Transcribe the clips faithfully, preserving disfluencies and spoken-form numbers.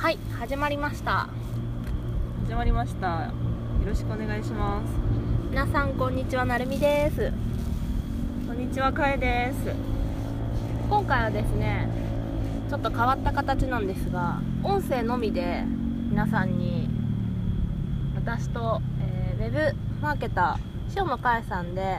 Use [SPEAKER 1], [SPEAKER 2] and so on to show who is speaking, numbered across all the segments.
[SPEAKER 1] はい、始まりました
[SPEAKER 2] 始まりました。よろしくお願いします。
[SPEAKER 1] 皆さんこんにちは、なるみです。
[SPEAKER 2] こんにちは、かえです。
[SPEAKER 1] 今回はですね、ちょっと変わった形なんですが、音声のみで皆さんに私と、えー、ウェブマーケター塩野かえさんで、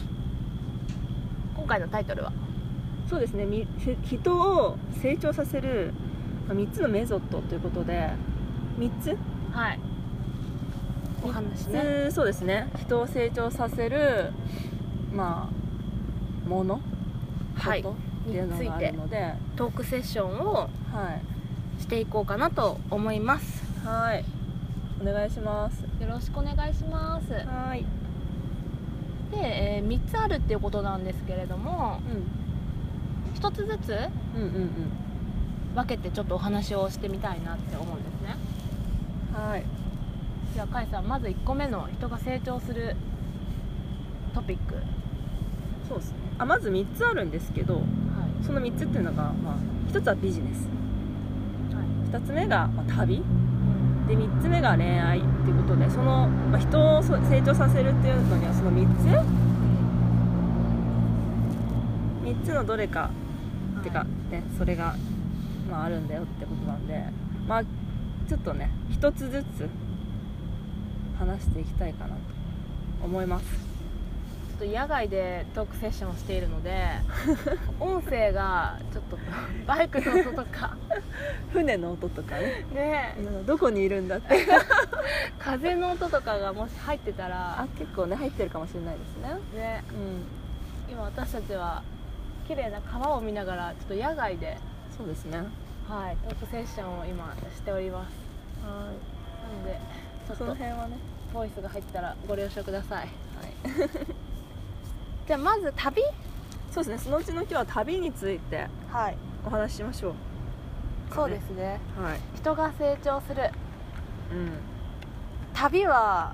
[SPEAKER 1] 今回のタイトルは
[SPEAKER 2] そうですね、み人を成長させるみっつのメソッドということで、みっつ
[SPEAKER 1] はいお話ね。
[SPEAKER 2] そうですね、人を成長させるまあもの、
[SPEAKER 1] はい
[SPEAKER 2] ことっていうのがあるので、
[SPEAKER 1] トークセッションを
[SPEAKER 2] はい
[SPEAKER 1] していこうかなと思います。
[SPEAKER 2] はいお願いします。
[SPEAKER 1] よろしくお願いします。
[SPEAKER 2] はい
[SPEAKER 1] で、えー、みっつあるっていうことなんですけれども、
[SPEAKER 2] うん、
[SPEAKER 1] ひとつずつ
[SPEAKER 2] うんうんうん
[SPEAKER 1] 分けてちょっとお話をしてみたいなって思うんですね。
[SPEAKER 2] はい
[SPEAKER 1] じゃあかいさん、まずいっこめの人が成長するトピック。
[SPEAKER 2] そうですね、あまずみっつあるんですけど、
[SPEAKER 1] はい
[SPEAKER 2] そのみっつっていうのが、まあ、ひとつはビジネス、
[SPEAKER 1] はい
[SPEAKER 2] ふたつめが、まあ、旅
[SPEAKER 1] うん
[SPEAKER 2] で、みっつめが恋愛っていうことで、その、まあ、人を成長させるっていうのにはそのみっつみっつのどれか、ってかね、それが、まあ、あるんだよってことなんで、まあちょっとねひとつずつ話していきたいかなと思います。
[SPEAKER 1] ちょっと野外でトークセッションをしているので音声がちょっとバイクの音とか
[SPEAKER 2] 船の音とかね、
[SPEAKER 1] ね
[SPEAKER 2] どこにいるんだって
[SPEAKER 1] 風の音とかがもし入ってたら、
[SPEAKER 2] あ、結構ね入ってるかもしれないですね。
[SPEAKER 1] ね、
[SPEAKER 2] うん、
[SPEAKER 1] 今私たちは綺麗な川を見ながらちょっと野外で、
[SPEAKER 2] そうですね、
[SPEAKER 1] はい、トークセッションを今しております。
[SPEAKER 2] はい、
[SPEAKER 1] なのでちょっ
[SPEAKER 2] その
[SPEAKER 1] と
[SPEAKER 2] 辺はね、
[SPEAKER 1] ボイスが入ったらご了承ください。
[SPEAKER 2] はい
[SPEAKER 1] じゃあまず旅。
[SPEAKER 2] そうですね、そのうちの今日は旅について
[SPEAKER 1] はい、
[SPEAKER 2] お話ししましょう。
[SPEAKER 1] そうですね。
[SPEAKER 2] はい、
[SPEAKER 1] 人が成長する
[SPEAKER 2] うん
[SPEAKER 1] 旅は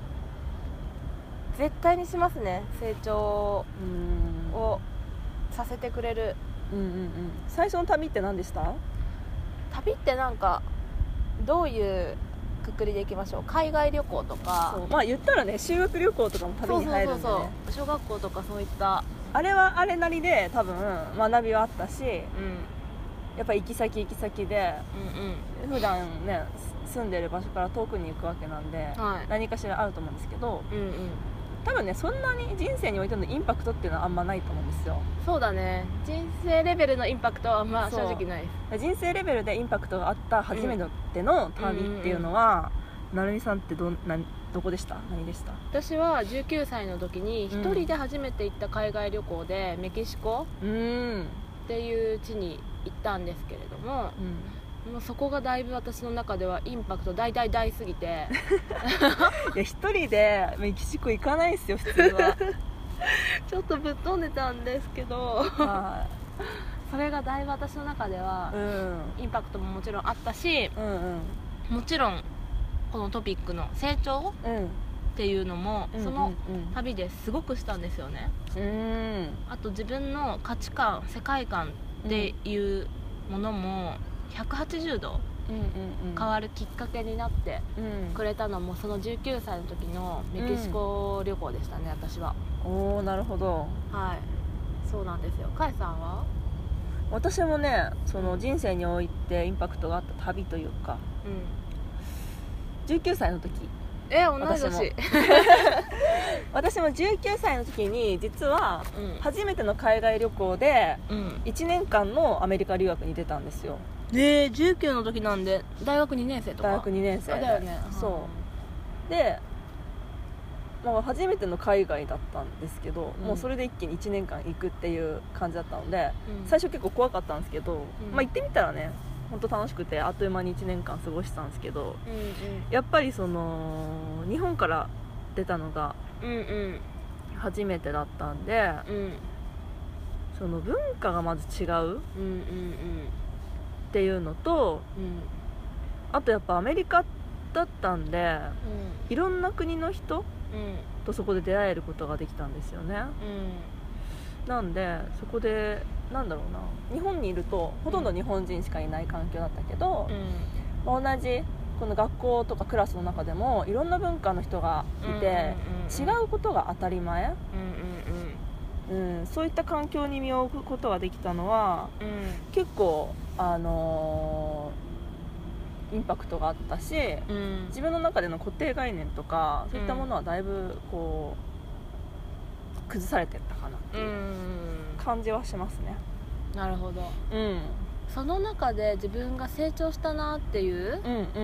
[SPEAKER 1] 絶対にしますね。成長
[SPEAKER 2] うん
[SPEAKER 1] をさせてくれる。
[SPEAKER 2] うんうんうん、最初の旅って何でした？
[SPEAKER 1] 旅ってなんかどういうくくりでいきましょう。海外旅行とか、
[SPEAKER 2] そう、まあ言ったらね、修学旅行とかも旅に入るんでね、
[SPEAKER 1] そうそうそうそう、小学校とかそういった、
[SPEAKER 2] あれはあれなりで多分学びはあったし、
[SPEAKER 1] うん、
[SPEAKER 2] やっぱ行き先行き先で
[SPEAKER 1] うん
[SPEAKER 2] 普段ね住んでる場所から遠くに行くわけなんで、
[SPEAKER 1] うん、はい、
[SPEAKER 2] 何かしらあると思うんですけど、
[SPEAKER 1] うんうん、
[SPEAKER 2] 多分ねそんなに人生においてのインパクトっていうのはあんまないと思うんですよ。
[SPEAKER 1] そうだね。人生レベルのインパクトはまあ正直ないです。
[SPEAKER 2] 人生レベルでインパクトがあった初めての旅っていうのは、なるみさんってどなどこでした？何でした？
[SPEAKER 1] 私はじゅうきゅうさいの時に一人で初めて行った海外旅行で、メキシコ
[SPEAKER 2] うん
[SPEAKER 1] っていう地に行ったんですけれども、
[SPEAKER 2] うん、
[SPEAKER 1] もうそこがだいぶ私の中ではインパクト大大大すぎて
[SPEAKER 2] いや一人でメキシコ行かないですよ普通は
[SPEAKER 1] ちょっとぶっ飛んでたんですけど
[SPEAKER 2] は
[SPEAKER 1] それがだいぶ私の中では、
[SPEAKER 2] うん、
[SPEAKER 1] インパクトももちろんあったし、
[SPEAKER 2] うんうん
[SPEAKER 1] もちろんこのトピックの成長
[SPEAKER 2] うん
[SPEAKER 1] っていうのも、
[SPEAKER 2] うん、
[SPEAKER 1] その
[SPEAKER 2] うん
[SPEAKER 1] 旅ですごくしたんですよね。
[SPEAKER 2] うん、
[SPEAKER 1] あと自分の価値観、世界観っていうものもひゃくはちじゅうど
[SPEAKER 2] うんうんうん
[SPEAKER 1] 変わるきっかけになって
[SPEAKER 2] うん
[SPEAKER 1] くれたのも、そのじゅうきゅうさいの時のメキシコ旅行でしたね、私は。
[SPEAKER 2] おー、なるほど。
[SPEAKER 1] はい、そうなんですよ。かえさんは？
[SPEAKER 2] 私もね、その人生においてインパクトがあった旅というか、
[SPEAKER 1] うん、
[SPEAKER 2] じゅうきゅうさいの時、
[SPEAKER 1] え、同い
[SPEAKER 2] 私も
[SPEAKER 1] 年
[SPEAKER 2] 私もじゅうきゅうさいの時に実は
[SPEAKER 1] うん、
[SPEAKER 2] 初めての海外旅行で
[SPEAKER 1] うん、
[SPEAKER 2] いちねんかんのアメリカ留学に出たんですよ。
[SPEAKER 1] でじゅうきゅうの時なんで大学にねん生とか。
[SPEAKER 2] 大学にねん生で。
[SPEAKER 1] あだよね。
[SPEAKER 2] そうで、まあ、初めての海外だったんですけど、
[SPEAKER 1] うん、
[SPEAKER 2] もうそれで一気にいちねんかん行くっていう感じだったので、
[SPEAKER 1] うん、
[SPEAKER 2] 最初結構怖かったんですけど、
[SPEAKER 1] うん
[SPEAKER 2] まあ、行ってみたらね本当楽しくて、あっという間にいちねんかん過ごしたんですけど、
[SPEAKER 1] うんうん
[SPEAKER 2] やっぱりその日本から出たのが
[SPEAKER 1] うんうん
[SPEAKER 2] 初めてだったんで、
[SPEAKER 1] うん
[SPEAKER 2] その文化がまず違う
[SPEAKER 1] うんうん
[SPEAKER 2] っていうのと、
[SPEAKER 1] うん
[SPEAKER 2] あとやっぱアメリカだったんで
[SPEAKER 1] うん
[SPEAKER 2] いろんな国の人
[SPEAKER 1] うん
[SPEAKER 2] とそこで出会えることができたんですよね。なんでそこでなんだろうな、日本にいるとほとんど日本人しかいない環境だったけど、
[SPEAKER 1] うん
[SPEAKER 2] 同じこの学校とかクラスの中でもいろんな文化の人がいて、違うことが当たり前、うんうんうんうん、そういった環境に身を置くことができたのは、うん、結構、あのー、インパクトがあったし、うん、自分の中での固定概念とかそういったものはだいぶこう崩されていったかなっていう感じはしますね。
[SPEAKER 1] なるほど、
[SPEAKER 2] うん、
[SPEAKER 1] その中で自分が成長したなっていう、うんうんうん、なん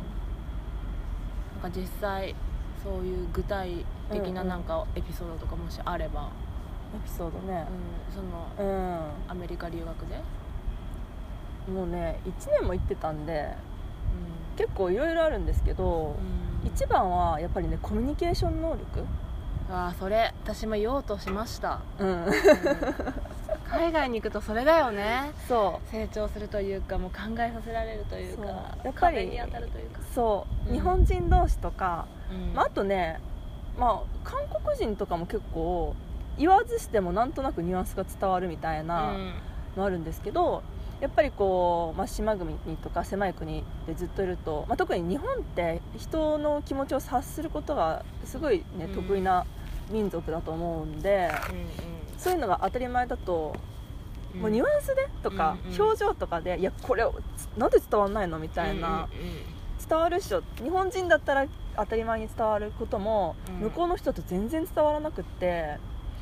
[SPEAKER 1] か実際そういう具体的ななんかエピソードとかもしあれば、
[SPEAKER 2] エピソードね、
[SPEAKER 1] うん、その、うん、アメリカ留学で
[SPEAKER 2] もうねいちねんも行ってたんで、うん、結構いろいろあるんですけど、うん、一番はやっぱりねコミュニケーション能力。
[SPEAKER 1] ああ、それ私も言おうとしました、うんうん、海外に行くとそれだよね。そう成長するというか、もう考えさせられるというか、やっぱり壁に当たるというか、
[SPEAKER 2] そう、うん、日本人同士とか、うん、まあ、あとね、まあ、韓国人とかも結構言わずしてもなんとなくニュアンスが伝わるみたいなのあるんですけど、やっぱりこう、まあ、島国とか狭い国でずっといると、まあ、特に日本って人の気持ちを察することがすごい、ね、得意な民族だと思うんで、うんうん、そういうのが当たり前だと、うん、もうニュアンスでとか、うんうん、表情とかでいやこれなんで伝わんないのみたいな、うんうんうん、伝わるっしょ、日本人だったら当たり前に伝わることも、うん、向こうの人と全然伝わらなくって、うんうん、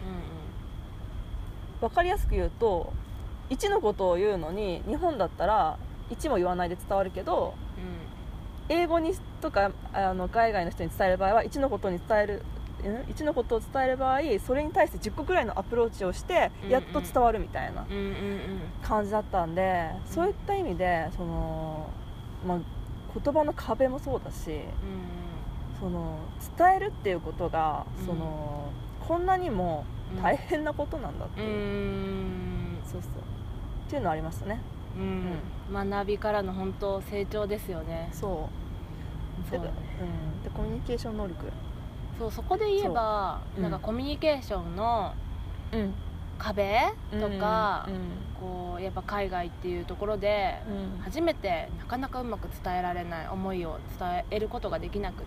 [SPEAKER 2] 分かりやすく言うといちのことを言うのに日本だったらいちも言わないで伝わるけど、うん、英語にとかあの海外の人に伝える場合はいちのことに伝えるいちのことを伝える場合それに対してじゅっこくらいのアプローチをしてやっと伝わるみたいな感じだったんで、そういった意味でその、まあ、言葉の壁もそうだし、その伝えるっていうことがそのこんなにも大変なことなんだっていう、うん、そうそうっていうのありましたね、
[SPEAKER 1] うんうん、学びからの本当成長ですよね。
[SPEAKER 2] そうそうだね、うん、でコミュニケーション能力、
[SPEAKER 1] そうそこで言えば、うん、なんかコミュニケーションの壁とか、うんうん、こうやっぱ海外っていうところで初めてなかなかうまく伝えられない思いを伝えることができなくって、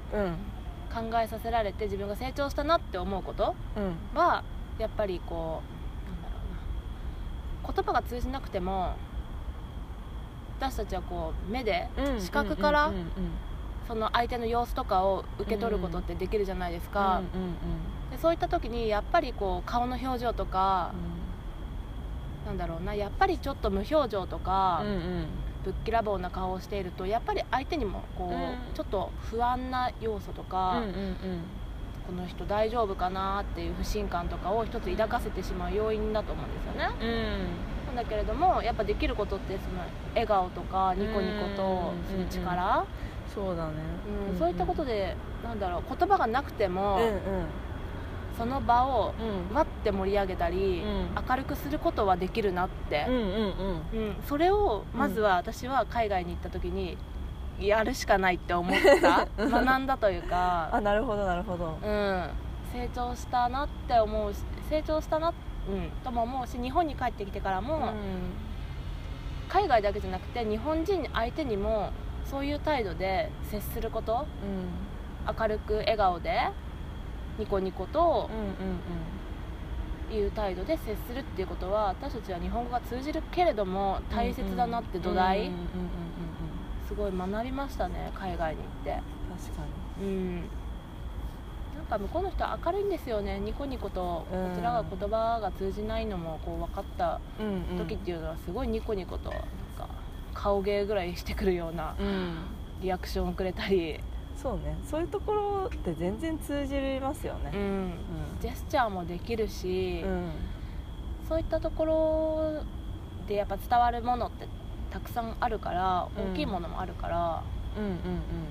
[SPEAKER 1] うん、考えさせられて自分が成長したなって思うことは、やっぱりこうなんだろうな、言葉が通じなくても私たちはこう目で視覚からその相手の様子とかを受け取ることってできるじゃないですか、うんうんうん、でそういった時にやっぱりこう顔の表情とか、うん、なんだろうな、やっぱりちょっと無表情とか、うんうん、ぶっきらぼうな顔をしているとやっぱり相手にもこう、うん、ちょっと不安な要素とか、うんうんうん、この人大丈夫かなっていう不信感とかを一つ抱かせてしまう要因だと思うんですよね、うん、なんだけれどもやっぱできることってその笑顔とかニコニコとする力、うんうんうん、
[SPEAKER 2] そうだね、
[SPEAKER 1] うんうん、そういったことでなんだろう、言葉がなくても、うんうん、その場をわって盛り上げたり、うん、明るくすることはできるなって、うんうんうんうん、それをまずは私は海外に行った時にやるしかないって思った学んだというか
[SPEAKER 2] あ、なるほどなるほど、
[SPEAKER 1] うん、成長したなって思うし、成長したな、うん、とも思うし、日本に帰ってきてからも、うん、海外だけじゃなくて日本人相手にもそういう態度で接すること、うん、明るく笑顔でニコニコという態度で接するっていうことは、私たちは日本語が通じるけれども大切だなって土台すごい学びましたね、海外に行って。
[SPEAKER 2] 確かに、
[SPEAKER 1] うん、なんか向こうの人は明るいんですよね、ニコニコと、こちらが言葉が通じないのもこう分かった時っていうのはすごいニコニコとなんか顔芸ぐらいしてくるようなリアクションをくれたり、
[SPEAKER 2] そうね、そういうところって全然通じますよね、うんうん、
[SPEAKER 1] ジェスチャーもできるし、うん、そういったところでやっぱ伝わるものってたくさんあるから、大きいものもあるから、うんうんうんうん、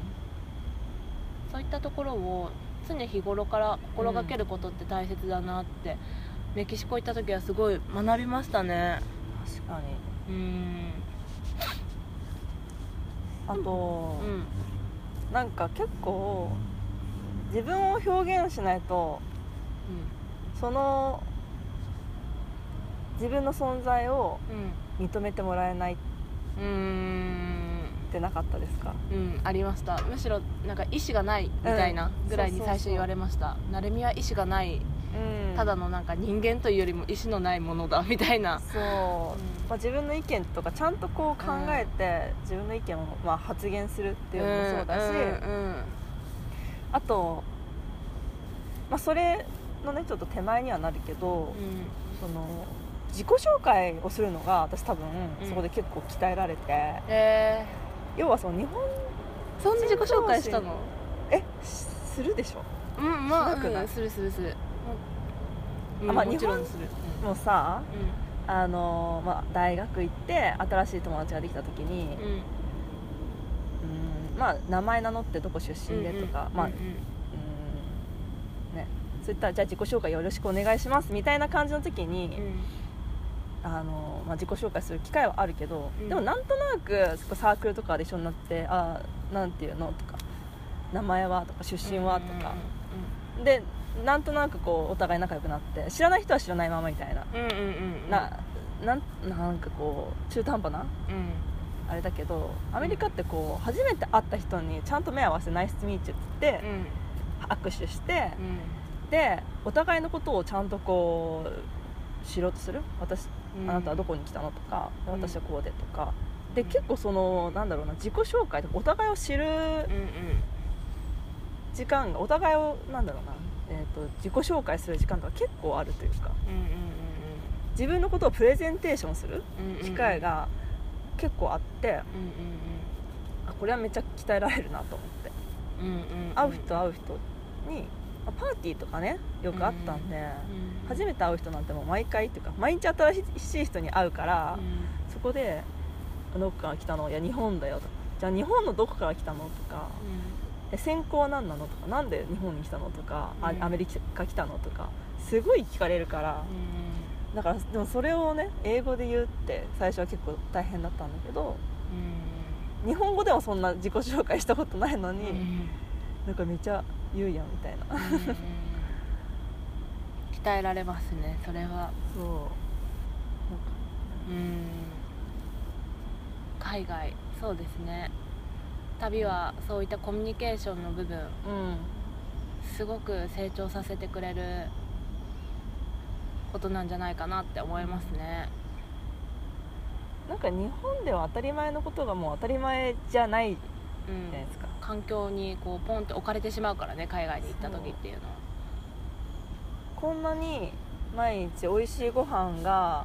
[SPEAKER 1] そういったところを常日頃から心がけることって大切だなって、うん、メキシコ行った時はすごい学びましたね。
[SPEAKER 2] 確かに。
[SPEAKER 1] うん、
[SPEAKER 2] あと、うん、なんか結構自分を表現しないと、うん、その自分の存在を認めてもらえないっててなかったですか？
[SPEAKER 1] うんありました。むしろなんか意思がないみたいなぐらいに最初言われました。なるみは意思がない、
[SPEAKER 2] うん、
[SPEAKER 1] ただのなんか人間というよりも意思のないものだみたいな。
[SPEAKER 2] そう、うんまあ、自分の意見とかちゃんとこう考えて、うん、自分の意見をまあ発言するっていうのもそうだし、
[SPEAKER 1] うんうんうん、
[SPEAKER 2] あと、まあ、それのねちょっと手前にはなるけど、うん、その自己紹介をするのが私多分そこで結構鍛えられて、うんえー、要はその日本
[SPEAKER 1] そんな自己紹介したの？
[SPEAKER 2] えするでしょ？
[SPEAKER 1] うんまあ、うん、するするする、
[SPEAKER 2] うん、あまあ、日本もさ、うんあのまあ、大学行って新しい友達ができた時に、うんうんまあ、名前名乗ってどこ出身でとか、うんうんまあうんね、そういったじゃあ自己紹介よろしくお願いしますみたいな感じの時に、うんあのまあ、自己紹介する機会はあるけど、うん、でもなんとなくサークルとかで一緒になってあなんていうのとか名前はとか出身はとか、うんうんうん、でなんとなくこうお互い仲良くなって知らない人は知らないままみたいな、うんうんうん、な, な, なんかこう中途半端な、うん、あれだけどアメリカってこう初めて会った人にちゃんと目合わせてナイスミーチュって言って、うん、握手して、うん、でお互いのことをちゃんとこう知ろうとする私、うん、あなたはどこに来たのとか、うん、私はこうでとかで結構そのなんだろうな自己紹介とかお互いを知る時間がお互いをなんだろうなえー、と自己紹介する時間とか結構あるというか、うんうんうん、自分のことをプレゼンテーションする機会が結構あって、うんうんうん、あこれはめっちゃ鍛えられるなと思って、うんうんうん、会う人会う人にパーティーとかねよくあったんで、うんうんうん、初めて会う人なんてもう毎回っていうか毎日新しい人に会うから、うん、そこでどこから来たのいや日本だよとかじゃあ日本のどこから来たのとか、うん、専攻は何なのとかなんで日本に来たのとか、うん、アメリカ来たのとかすごい聞かれるから、うん、だからでもそれをね英語で言うって最初は結構大変だったんだけど、うん、日本語でもそんな自己紹介したことないのに、うん、なんかめっちゃ言うやんみたいな、うん、
[SPEAKER 1] 鍛えられますねそれは。
[SPEAKER 2] そうなんか
[SPEAKER 1] うん海外そうですね旅はそういったコミュニケーションの部分、うん、すごく成長させてくれることなんじゃないかなって思いますね。
[SPEAKER 2] なんか日本では当たり前のことがもう当たり前じゃないじゃないですか、
[SPEAKER 1] うん、環境にこうポンって置かれてしまうからね海外に行った時っていうのは。
[SPEAKER 2] こんなに毎日おいしいご飯が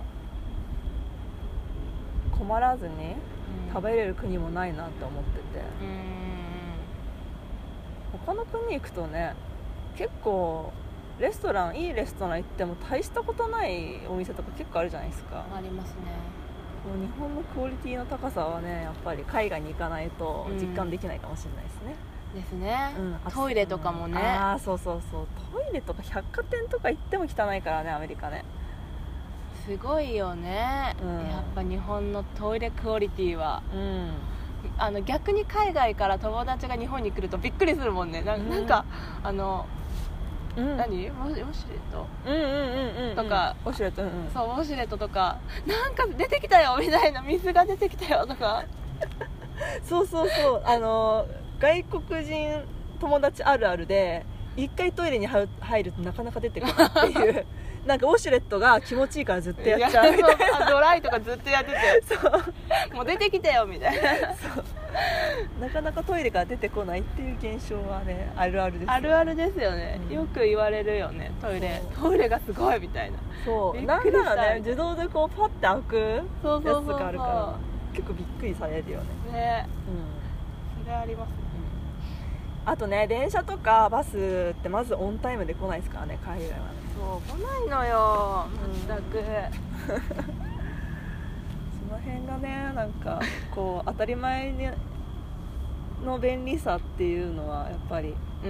[SPEAKER 2] 困らずに食べれる国もないなって思ってて、うん、他の国行くとね結構レストランいいレストラン行っても大したことないお店とか結構あるじゃないですか。
[SPEAKER 1] ありますね。
[SPEAKER 2] もう日本のクオリティの高さはねやっぱり海外に行かないと実感できないかもしれないですね、
[SPEAKER 1] うん、ですね、うん、トイレとかもね、
[SPEAKER 2] ああそうそうそうトイレとか百貨店とか行っても汚いからねアメリカね。
[SPEAKER 1] すごいよね、うん、やっぱ日本のトイレクオリティは、うん、あの逆に海外から友達が日本に来るとびっくりするもんね。な ん,、うん、なんかあの、うん、何ウォシュレット、うんうんうんうん、とか
[SPEAKER 2] ウォシュレット、うんうん、
[SPEAKER 1] そうウォシュレットとかなんか出てきたよみたいな水が出てきたよとか
[SPEAKER 2] そうそうそうあの外国人友達あるあるで一回トイレに入るとなかなか出てこないっていうなんかウォシュレットが気持ちいいからずっとやっちゃうみたいな
[SPEAKER 1] ドライとかずっとやっててそうもう出てきたよみたいな
[SPEAKER 2] そうなかなかトイレから出てこないっていう現象はねあるあるですよ。
[SPEAKER 1] あるあるですよね、うん、よく言われるよねトイレトイレがすごいみたいな。
[SPEAKER 2] そうなんならね自動でこうパッて開くやつがあるから結構びっくりされるよね。ね、
[SPEAKER 1] うん、それありますね。
[SPEAKER 2] あとね電車とかバスってまずオンタイムで来ないですからね海外はね。
[SPEAKER 1] そう来ないのよ全く、うん、
[SPEAKER 2] その辺がねなんかこう当たり前の便利さっていうのはやっぱり、うん、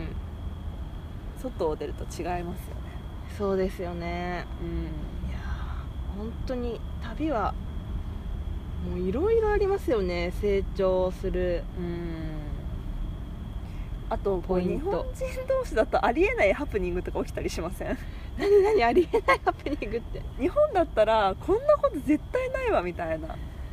[SPEAKER 2] 外を出ると違いますよね。
[SPEAKER 1] そうですよね、うん、いや本当に旅はもういろいろありますよね成長する、うん
[SPEAKER 2] あとこう日本人同士だとありえないハプニングとか起きたりしません？
[SPEAKER 1] 何何ありえないハプニングって
[SPEAKER 2] 日本だったらこんなこと絶対ないわみたいな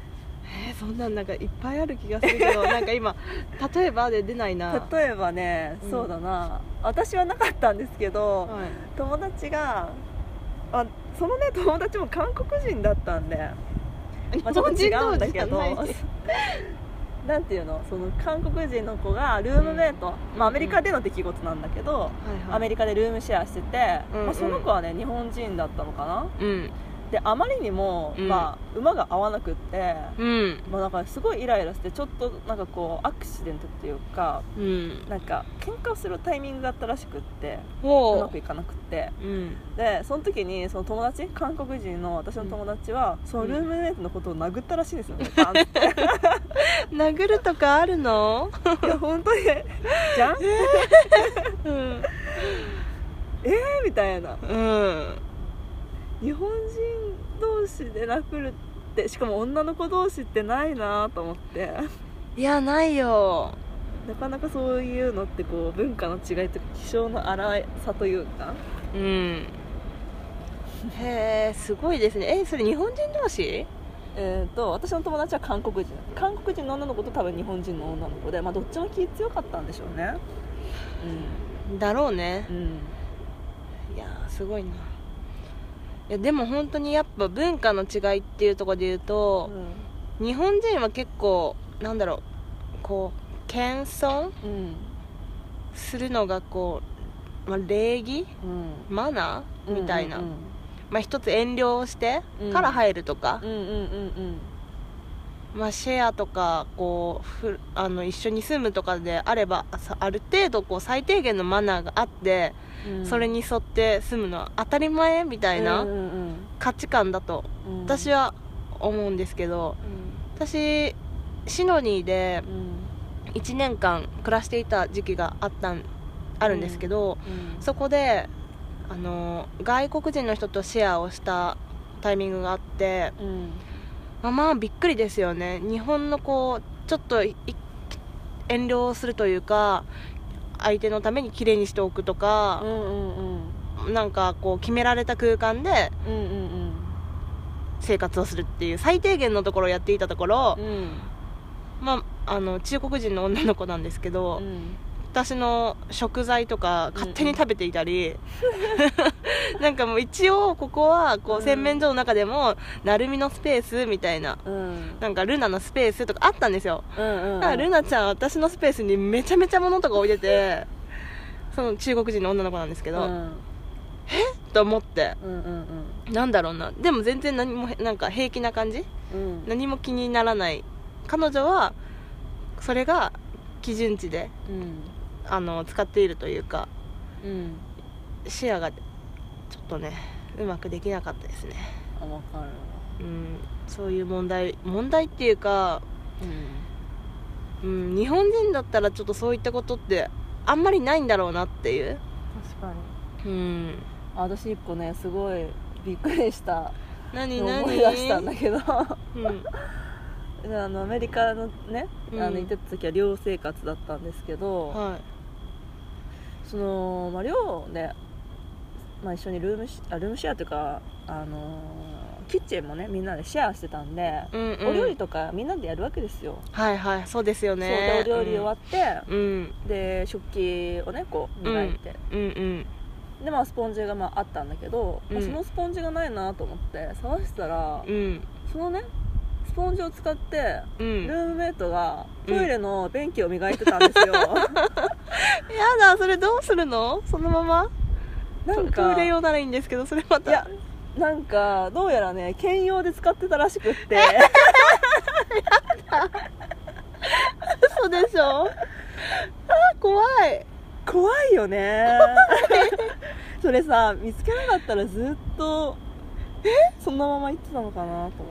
[SPEAKER 1] えー、そんなんなんかいっぱいある気がするけどなんか今例えばで出ないな。
[SPEAKER 2] 例えばね、
[SPEAKER 1] うん
[SPEAKER 2] そうだな、私はなかったんですけど、
[SPEAKER 1] はい、
[SPEAKER 2] 友達があそのね友達も韓国人だったんで、まあ、ちょっと違うんだけどなんていうの、その韓国人の子がルームメイト、うんまあ、アメリカでの出来事なんだけど、
[SPEAKER 1] はいはい、
[SPEAKER 2] アメリカでルームシェアしてて、
[SPEAKER 1] うんうん
[SPEAKER 2] まあ、その子はね日本人だったのかな、
[SPEAKER 1] うん
[SPEAKER 2] であまりにも、
[SPEAKER 1] うん
[SPEAKER 2] まあ、馬が合わなくって、
[SPEAKER 1] うん
[SPEAKER 2] まあ、なんかすごいイライラしてちょっとなんかこうアクシデントっていうか、
[SPEAKER 1] うん
[SPEAKER 2] なんか喧嘩をするタイミングがあったらしくってう
[SPEAKER 1] ほ
[SPEAKER 2] まくいかなくって
[SPEAKER 1] う、うん、
[SPEAKER 2] でその時にその友達韓国人の私の友達は、そのルームメイトのことを殴ったらしいんですよね、バンって
[SPEAKER 1] 殴るとかあるの？
[SPEAKER 2] いや本当にじゃん
[SPEAKER 1] うん
[SPEAKER 2] えーみたいな、
[SPEAKER 1] うん
[SPEAKER 2] 日本人同士で殴るってしかも女の子同士ってないなと思って、
[SPEAKER 1] いやないよ。
[SPEAKER 2] なかなかそういうのってこう文化の違いとか気性の荒さというか、
[SPEAKER 1] うんへえすごいですね。えそれ日本人同士？
[SPEAKER 2] えー、と私の友達は韓国人韓国人の女の子と多分日本人の女の子で、まあ、どっちも気強かったんでしょうね。
[SPEAKER 1] だろうね。
[SPEAKER 2] うん、うん、
[SPEAKER 1] いやーすごいな。いやでも本当にやっぱ文化の違いっていうところで言うと、
[SPEAKER 2] うん、
[SPEAKER 1] 日本人は結構なんだろうこう謙遜
[SPEAKER 2] うん
[SPEAKER 1] するのがこう、まあ、礼儀
[SPEAKER 2] うん
[SPEAKER 1] マナーみたいな、
[SPEAKER 2] うんうん
[SPEAKER 1] まあ、一つ遠慮をしてから入るとか、
[SPEAKER 2] うんうんうんうん
[SPEAKER 1] まあ、シェアとかこうふあの一緒に住むとかであればさある程度こう最低限のマナーがあって、
[SPEAKER 2] うん、
[SPEAKER 1] それに沿って住むのは当たり前みたいな
[SPEAKER 2] うんうんうん
[SPEAKER 1] 価値観だと
[SPEAKER 2] うん
[SPEAKER 1] 私は思うんですけど、私シドニーで
[SPEAKER 2] うん
[SPEAKER 1] いちねんかん暮らしていた時期があったんあるんですけど、
[SPEAKER 2] うん
[SPEAKER 1] そこであの外国人の人とシェアをしたタイミングがあって、
[SPEAKER 2] うん
[SPEAKER 1] まあ、まあびっくりですよね。日本のこうちょっとい遠慮するというか相手のためにきれいにしておくとか
[SPEAKER 2] う、んうんうん
[SPEAKER 1] なんかこう決められた空間で
[SPEAKER 2] うんうん
[SPEAKER 1] 生活をするっていう最低限のところをやっていたところ、
[SPEAKER 2] うん
[SPEAKER 1] まあ、あの中国人の女の子なんですけど、
[SPEAKER 2] うん
[SPEAKER 1] 私の食材とか勝手に食べていたり、うん、なんかもう一応ここはこう洗面所の中でもなるみのスペースみたいな、
[SPEAKER 2] うん、
[SPEAKER 1] なんかルナのスペースとかあったんですよ、
[SPEAKER 2] うんうんうん、
[SPEAKER 1] だからルナちゃん私のスペースにめちゃめちゃ物とか置いててその中国人の女の子なんですけど、
[SPEAKER 2] うん、
[SPEAKER 1] えっと思って、
[SPEAKER 2] うんうんうん、
[SPEAKER 1] なんだろうな、でも全然何もなんか平気な感じ、
[SPEAKER 2] うん、
[SPEAKER 1] 何も気にならない。彼女はそれが基準値で、
[SPEAKER 2] うん
[SPEAKER 1] あの使っているというか、
[SPEAKER 2] うん、
[SPEAKER 1] シェアがちょっとねうまくできなかったですね。
[SPEAKER 2] あ、分かるわ、
[SPEAKER 1] うん、そういう問題問題っていうか、うんうん、日本人だったらちょっとそういったことってあんまりないんだろうなっていう。
[SPEAKER 2] 確かに、
[SPEAKER 1] うん、
[SPEAKER 2] あ、私一個ねすごいびっくりした
[SPEAKER 1] 何何
[SPEAKER 2] 思い出したんだけど、
[SPEAKER 1] うん
[SPEAKER 2] あのアメリカのね、
[SPEAKER 1] うん、
[SPEAKER 2] あの行ってた時は寮生活だったんですけど、
[SPEAKER 1] はい、
[SPEAKER 2] その、まあ、寮で、まあ、一緒にルームシあルームシェアというか、あのー、キッチンもねみんなでシェアしてたんで、
[SPEAKER 1] うんうん、
[SPEAKER 2] お料理とかみんなでやるわけですよ。
[SPEAKER 1] はいはい、そうですよね。
[SPEAKER 2] そうでお料理終わって、
[SPEAKER 1] うん、
[SPEAKER 2] で食器をねこう磨いて、
[SPEAKER 1] うんうんうん
[SPEAKER 2] でまあスポンジがまああったんだけど、
[SPEAKER 1] うん、
[SPEAKER 2] まあ、そのスポンジがないなと思って探してたら、
[SPEAKER 1] うん、
[SPEAKER 2] そのねスポンジを使って、
[SPEAKER 1] うん、
[SPEAKER 2] ルームメイトがトイレの便器を磨いてたんですよ、うん、や
[SPEAKER 1] だ、それどうするの？そのまま
[SPEAKER 2] なんか
[SPEAKER 1] トイレ用ならいいんですけど、それまた
[SPEAKER 2] いやなんかどうやらね兼用で使ってたらしくってや
[SPEAKER 1] だ嘘でしょ。あ、怖い
[SPEAKER 2] 怖いよねそれさ見つけなかったらずっとえそのまま行ってたのかなと思って。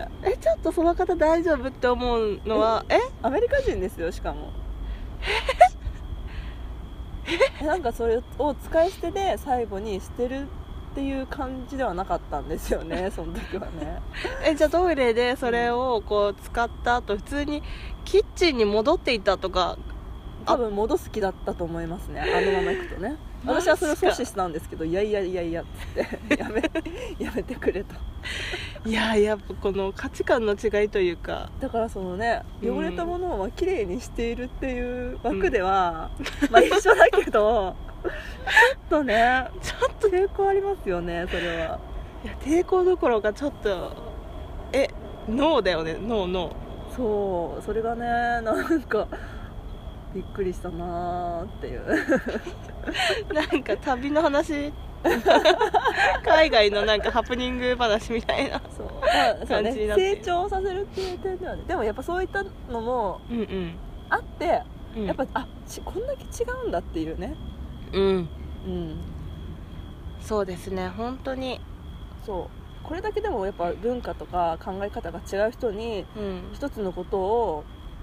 [SPEAKER 1] え、ちょっとその方大丈夫って思うのはえ
[SPEAKER 2] アメリカ人ですよ、しかもなんかそれを使い捨てで最後に捨てるっていう感じではなかったんですよねその時はね
[SPEAKER 1] え、じゃあトイレでそれをこう使った後普通にキッチンに戻っていたとか？
[SPEAKER 2] 多分戻す気だったと思いますね、あのまま行くとね。 私はそれを阻止したんですけど、いやいやいやいやってやめやめてくれと。
[SPEAKER 1] いややっぱこの価値観の違いというか、
[SPEAKER 2] だからそのね、汚れたものをまあ綺麗にしているっていう枠では、
[SPEAKER 1] うん、
[SPEAKER 2] まあ一緒だけどちょっとね、ちょっと抵抗ありますよね、それは。
[SPEAKER 1] いや抵抗どころかちょっとえノーだよね、ノーノ
[SPEAKER 2] ー。そう、それがね、なんかびっくりしたなーっていう
[SPEAKER 1] なんか旅の話海外のなんかハプニング話みたいな
[SPEAKER 2] そう、まあそうね、
[SPEAKER 1] 感じになってる。
[SPEAKER 2] 成長させるっていう点ではね、でもやっぱそういったのも
[SPEAKER 1] うんうん
[SPEAKER 2] あって、
[SPEAKER 1] うん、
[SPEAKER 2] やっぱあちこんだけ違うんだっていうね。
[SPEAKER 1] うん
[SPEAKER 2] うん
[SPEAKER 1] そうですね、本当に。
[SPEAKER 2] そうこれだけでもやっぱ文化とか考え方が違う人に
[SPEAKER 1] うん
[SPEAKER 2] 一つのことを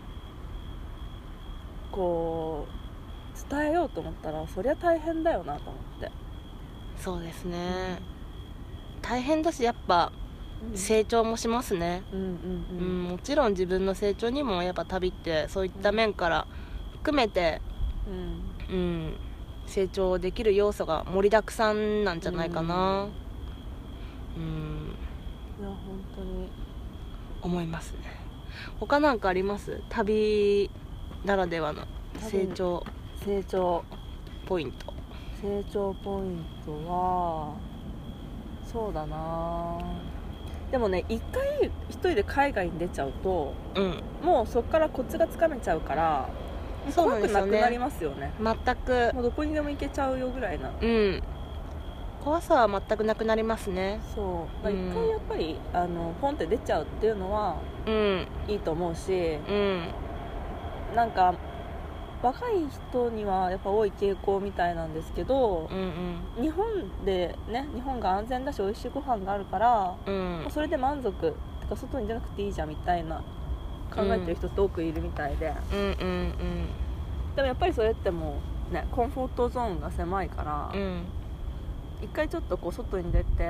[SPEAKER 2] こう伝えようと思ったら、そりゃ大変だよなと思って。
[SPEAKER 1] そうですね、大変だしやっぱ
[SPEAKER 2] うん
[SPEAKER 1] 成長もしますね、
[SPEAKER 2] うんうん
[SPEAKER 1] うん
[SPEAKER 2] うん
[SPEAKER 1] もちろん自分の成長にもやっぱ旅ってそういった面から含めて、
[SPEAKER 2] うん
[SPEAKER 1] うん、成長できる要素が盛りだくさんなんじゃないかな、うん
[SPEAKER 2] いや本当に
[SPEAKER 1] 思いますね。他なんかあります？旅ならではの成長
[SPEAKER 2] 成長
[SPEAKER 1] ポイント。
[SPEAKER 2] 成長ポイントはそうだな、でもね、一回一人で海外に出ちゃうと
[SPEAKER 1] うん
[SPEAKER 2] もうそこからコツがつかめちゃうから
[SPEAKER 1] そうな
[SPEAKER 2] 怖く
[SPEAKER 1] んですよね
[SPEAKER 2] なくなりますよね。
[SPEAKER 1] 全く
[SPEAKER 2] もうどこにでも行けちゃうよぐらいな。
[SPEAKER 1] うん怖さは全くなくなりますね。
[SPEAKER 2] そう、まあ、
[SPEAKER 1] うん
[SPEAKER 2] 一回やっぱりあのポンって出ちゃうっていうのは
[SPEAKER 1] うん
[SPEAKER 2] いいと思うし、
[SPEAKER 1] うん
[SPEAKER 2] なんか若い人にはやっぱ多い傾向みたいなんですけど
[SPEAKER 1] う、ん
[SPEAKER 2] 日本でね、日本が安全だし美味しいご飯があるから、
[SPEAKER 1] うんうん
[SPEAKER 2] それで満足てか外に出なくていいじゃんみたいな考えてる人って多くいるみたいで、
[SPEAKER 1] うんうん
[SPEAKER 2] でもやっぱりそれってもうね、コンフォートゾーンが狭いから、
[SPEAKER 1] うんうん
[SPEAKER 2] 一回ちょっとこう外に出て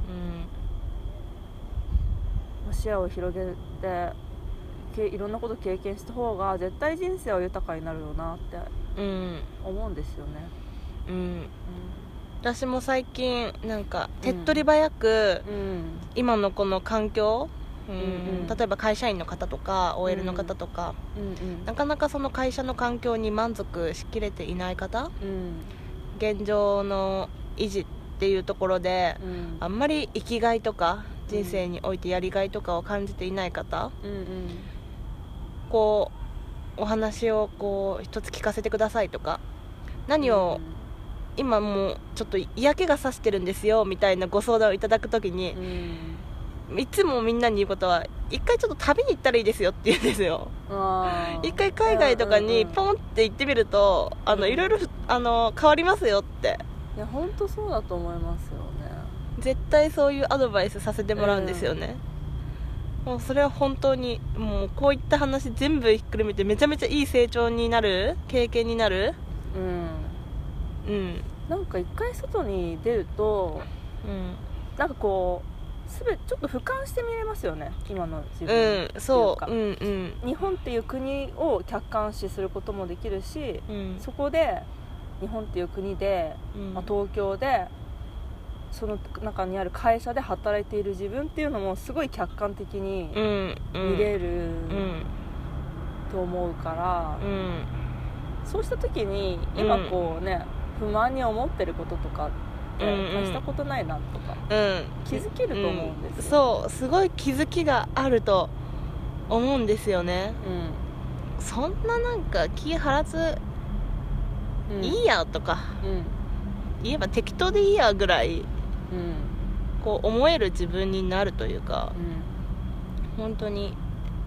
[SPEAKER 2] 視野を広げてけいろんなこと経験した方が絶対人生は豊かになるよなって
[SPEAKER 1] うん
[SPEAKER 2] 思うんですよね。
[SPEAKER 1] うん私も最近なんか手っ取り早く
[SPEAKER 2] うん、うん
[SPEAKER 1] 今のこの環境、うん
[SPEAKER 2] うんうん
[SPEAKER 1] 例えば会社員の方とか オーエル の方とか、
[SPEAKER 2] うん
[SPEAKER 1] なかなかその会社の環境に満足しきれていない方、
[SPEAKER 2] うん
[SPEAKER 1] 現状の維持っていうところで
[SPEAKER 2] うん
[SPEAKER 1] あんまり生きがいとか人生においてやりがいとかを感じていない方、
[SPEAKER 2] うんうん
[SPEAKER 1] こうお話をこう一つ聞かせてくださいとか、何を今もうちょっと嫌気がさしてるんですよみたいなご相談をいただくときに
[SPEAKER 2] う、ん
[SPEAKER 1] いつもみんなに言うことは一回ちょっと旅に行ったらいいですよって言うんですよ。
[SPEAKER 2] あー
[SPEAKER 1] 一回海外とかにポンって行ってみると、あの
[SPEAKER 2] うん
[SPEAKER 1] いろいろあの変わりますよって、
[SPEAKER 2] いや本当そうだと思いますよね。
[SPEAKER 1] 絶対そういうアドバイスさせてもらうんですよね、もうそれは本当にもうこういった話全部ひっくるめてめちゃめちゃいい成長になる経験になる。
[SPEAKER 2] うん
[SPEAKER 1] うん
[SPEAKER 2] なんか一回外に出ると
[SPEAKER 1] うん
[SPEAKER 2] なんかこうすべちょっと俯瞰して見れますよね、今の自分
[SPEAKER 1] うんそう
[SPEAKER 2] って
[SPEAKER 1] うん
[SPEAKER 2] いうか、
[SPEAKER 1] うん
[SPEAKER 2] 日本っていう国を客観視することもできるし、
[SPEAKER 1] うん
[SPEAKER 2] そこで日本っていう国で、
[SPEAKER 1] うん
[SPEAKER 2] まあ、東京でその中にある会社で働いている自分っていうのもすごい客観的に
[SPEAKER 1] うんうん
[SPEAKER 2] 見れる
[SPEAKER 1] うん
[SPEAKER 2] と思うから、
[SPEAKER 1] うん
[SPEAKER 2] そうした時に今こうね、不満に思ってることとかって
[SPEAKER 1] うんうん
[SPEAKER 2] 大したことないなとか
[SPEAKER 1] うん
[SPEAKER 2] 気づけると思うんですよ、
[SPEAKER 1] うんそうすごい気づきがあると思うんですよね。そんななんか気張らず
[SPEAKER 2] うんうん、
[SPEAKER 1] いいやとか
[SPEAKER 2] うん
[SPEAKER 1] 言えば適当でいいやぐらい
[SPEAKER 2] うん
[SPEAKER 1] こう思える自分になるというか、
[SPEAKER 2] うん
[SPEAKER 1] 本当に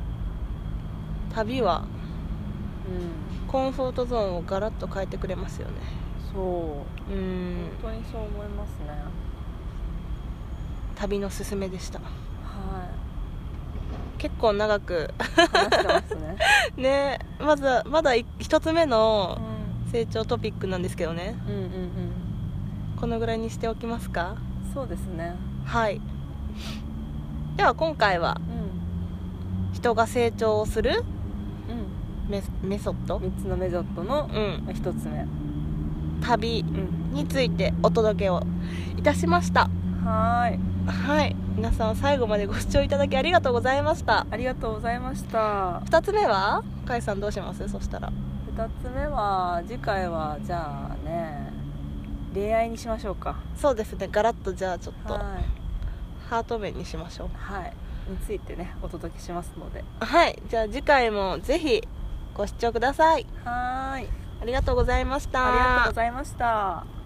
[SPEAKER 1] 旅は
[SPEAKER 2] うん
[SPEAKER 1] コンフォートゾーンをガラッと変えてくれますよね。
[SPEAKER 2] そう
[SPEAKER 1] うん
[SPEAKER 2] 本当にそう思いますね。
[SPEAKER 1] 旅のすすめでした。
[SPEAKER 2] は
[SPEAKER 1] 結構長く
[SPEAKER 2] い話してますね、
[SPEAKER 1] ねまずはまだ一つ目の
[SPEAKER 2] う
[SPEAKER 1] 成長トピックなんですけどね、
[SPEAKER 2] ん、うんうんうん
[SPEAKER 1] このぐらいにしておきますか。
[SPEAKER 2] そうですね。
[SPEAKER 1] はい。では今回は
[SPEAKER 2] うん
[SPEAKER 1] 人が成長する
[SPEAKER 2] うん
[SPEAKER 1] メメソッド、
[SPEAKER 2] みっつのメソッドの
[SPEAKER 1] うん
[SPEAKER 2] ひとつめ
[SPEAKER 1] 旅
[SPEAKER 2] うん
[SPEAKER 1] についてお届けをいたしました。
[SPEAKER 2] はーい、
[SPEAKER 1] はい、皆さん最後までご視聴いただきありがとうございました。
[SPEAKER 2] ありがとうございました。
[SPEAKER 1] ふたつめはかいさんどうします？そしたら
[SPEAKER 2] ふたつめは次回はじゃあね恋愛にしましょうか。
[SPEAKER 1] そうですね、ガラッとじゃあちょっと
[SPEAKER 2] はい
[SPEAKER 1] ハート面にしましょう。
[SPEAKER 2] はいについてねお届けしますので、
[SPEAKER 1] はい、じゃあ次回もぜひご視聴ください。
[SPEAKER 2] はーい、
[SPEAKER 1] ありがとうございました。
[SPEAKER 2] ありがとうございました。